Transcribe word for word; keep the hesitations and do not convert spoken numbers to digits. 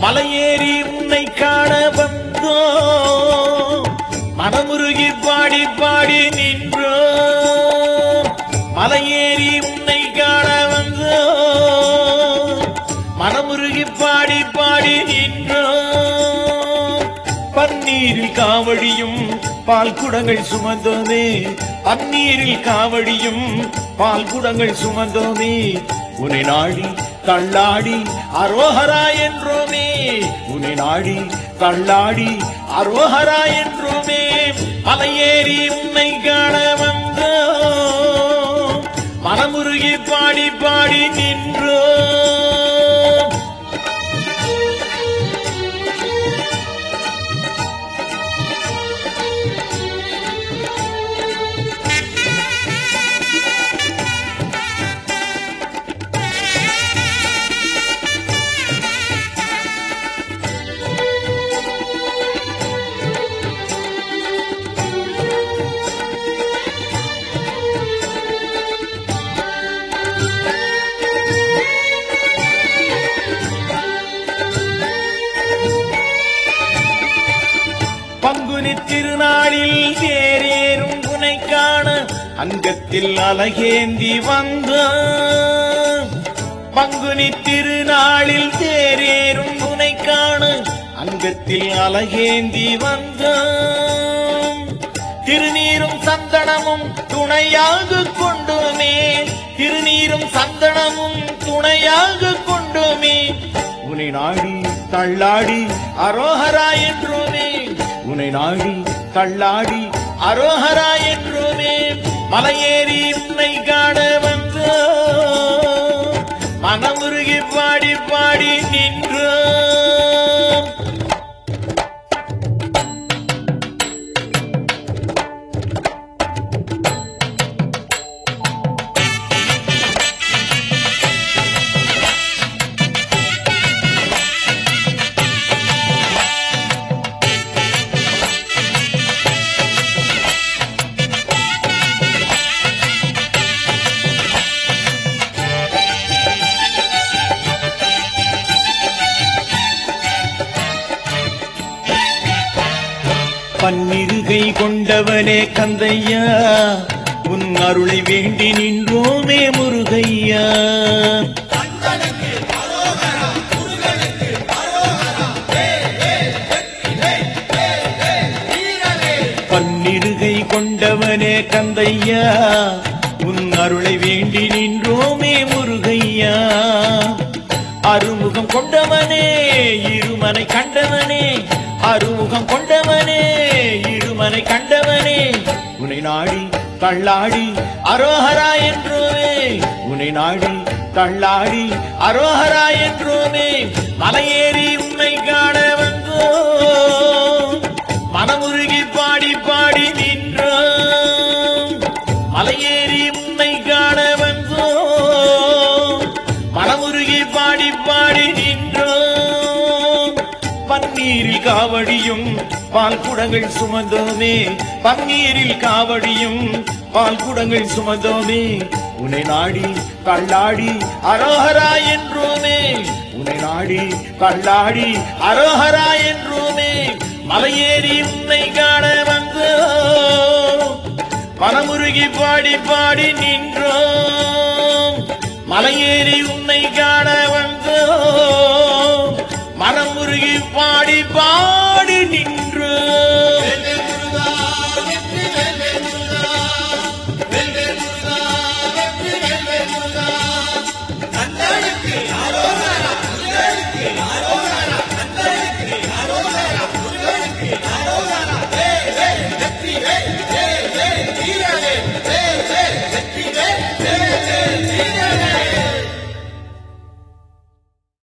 மலையேறி உன்னை காண வந்தோ மனமுருகி பாடி பாடி நின்றோ மலையேறி உன்னை காண வந்தோ மனமுருகி பாடி பாடி நின்றோ பன்னீரில் காவடியும் பால் குடங்கள் சுமந்தோமே பன்னீரில் காவடியும் பால் குடங்கள் சுமந்தோமே உன்னை நாடி தள்ளாடி அரோஹரா என்றோமே உன்னை நாடி தள்ளாடி அரோஹரா என்றோமே மலையேறி உன்னை காண வந்தோ மனமுருகி பாடி பாடி நின்றோ பங்குனி திருநாளில் தேரேறும் உனை காண அங்கத்தில் அலகேந்தி வந்த பங்குனி திருநாளில் தேரேறும் உனை காண அங்கத்தில் அலகேந்தி வந்த திருநீரும் சந்தனமும் துணையாக கொண்டோமே திருநீரும் சந்தனமும் துணையாக கொண்டோமே உனை நாடி தள்ளாடி அரோஹரா என்றோமே உனை நாடி தள்ளாடி அரோஹரா என்றோமே மலையேறி உன்னை காண வந்தோ மனமுருகி பாடி பாடி நின்றோ பன்னிருகை கொண்டவனே கந்தையா உன் அருளை வேண்டி நின்றோமே முருகையா பன்னிருகை கொண்டவனே கந்தையா உன் அருளை வேண்டி நின்றோமே முருகையா அருமுகம் கொண்டவனே இருமனை கண்டவனே அருமுகம் கொண்டவனே இருமனை கண்டவனே உன்னை நாடி தள்ளாடி அரோஹரா என்றோமே உன்னை நாடி தள்ளாடி அரோஹரா என்றோமே மலையேறி உன்னை காண வந்தோ மனமுருகி பாடி பாடி நின்றோ மலையேறி உன்னை காண வந்தோ மனமுருகி பாடி பாடி நின்றோ பன்னீரில் காவடியும் பால் குடங்கள் சுமந்தோமே பன்னீரில் காவடியும் பால் குடங்கள் சுமந்தோமே உன்னை நாடி தள்ளாடி அரோஹரா என்றோமே உன்னை நாடி தள்ளாடி அரோஹரா என்றோமே மலையேறி உன்னை காண வந்தோ மனமுருகி பாடி பாடி நின்றோ மலையேறி உன்னை காண வந்தோ மனமுருகி பாடி பாடி நின்றோ